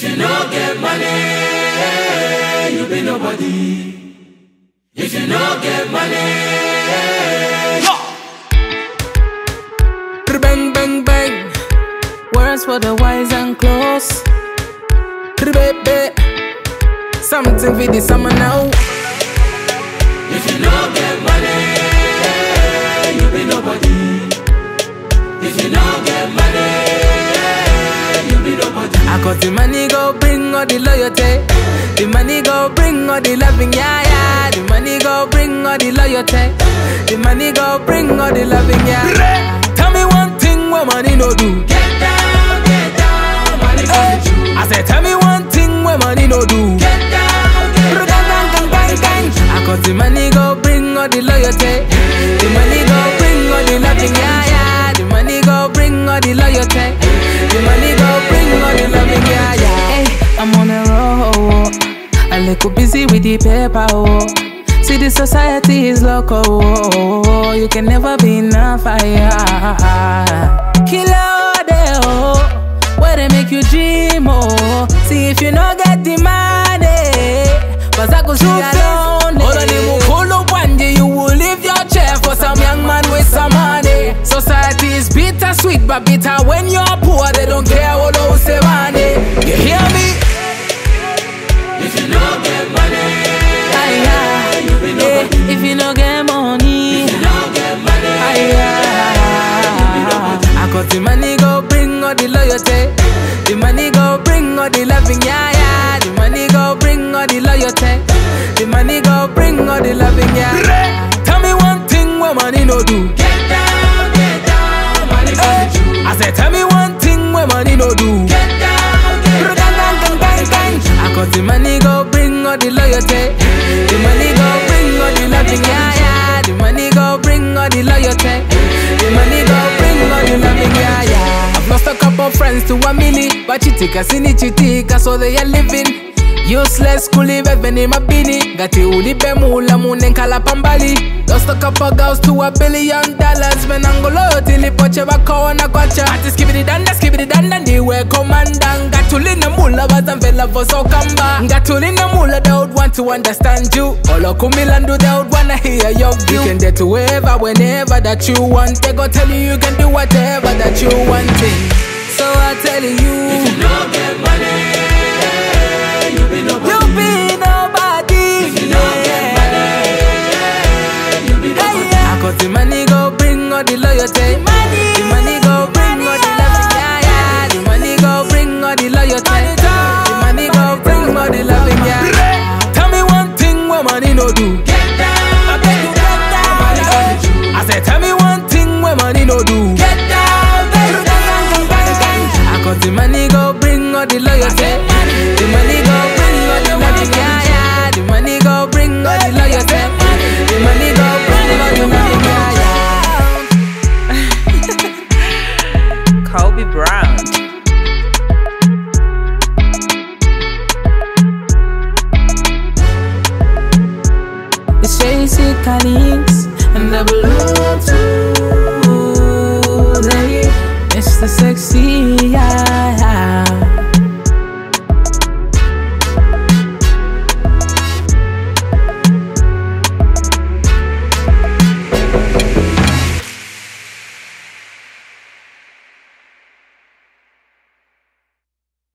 you no get money, you be nobody. If you no get money, bang bang bang. Words for the wise and close. Baby, something for the summer now. If you no get money, you be nobody. If you no get money, you be nobody. I got the money go bring all the loyalty. The money go bring all the loving, yeah, yeah. The money go bring all the loyalty. The money go bring all the loving, yeah. Tell me one thing what money no do. Get down, money coming true. I said tell me one thing what money no do. Get down, money coming true. I got the money go bring all the loyalty. The money go bring all the loving, yeah, yeah. The money go bring all the loyalty. The money go bring all the loving, yeah, yeah. Hey, I'm on a roll. A little busy with the paper, oh. See the society is local, oh. You can never be in a fire. Killer all day, oh. Where they make you dream, oh. See if you no get the money, cause I could see alone. Hold on, you pull up one day, you will leave your chair for some young man with some money. Society is bitter sweet, but bitter when you're poor. They don't care what those say money. You hear me? If you no get money, You be nobody. If you no get money, if you no get money, I got the money go bring all the loyalty. The money go bring all the loving, yeah, yeah. The money go bring all the loyalty. The money go bring all the loving, yeah. Tell me one thing what money no do. Get down, money coming true. I said tell me one thing what money no do. Get down, money coming true. I got the money go bring all the loyalty. The money go bring all the loving, yeah, yeah. The money go bring all the loyalty. The money go bring all the loving, yeah, yeah. I've lost a couple friends to a milli, but chitika sini chitika, so they are living. Useless kuli beveni mabini, gati ulipe mula munenkala pambali. Lost a couple girls to $1 billion. Menangolo tili poche bako na kwacha. Ati skibidi danda niwe komanda. Ngatulina mula bazamvela voso kamba. Ngatulina mula they would want to understand you. Olo kumilandu they would wanna hear your view. You can date whoever, whenever that you want. They go tell you can do whatever that you want. So I tell you, if you no get money, you be nobody. You be nobody. If you no get money, you be nobody. I got the money go bring all the loyalty. The money go bring all the loving, yeah, yeah. The money go bring all the loyalty. The money go bring all the loving, yeah. Tell me one thing what money no do. Get down, I beg you get down. money coming true. I said tell me one thing what money no do. Get down, I got the money go bring all the loyalty. The money go bring all the loving, yeah, yeah. The money go bring all the loyalty. The money go bring all the loving, yeah, yeah. Kobe Brown. It's Tracy Collins and the blue.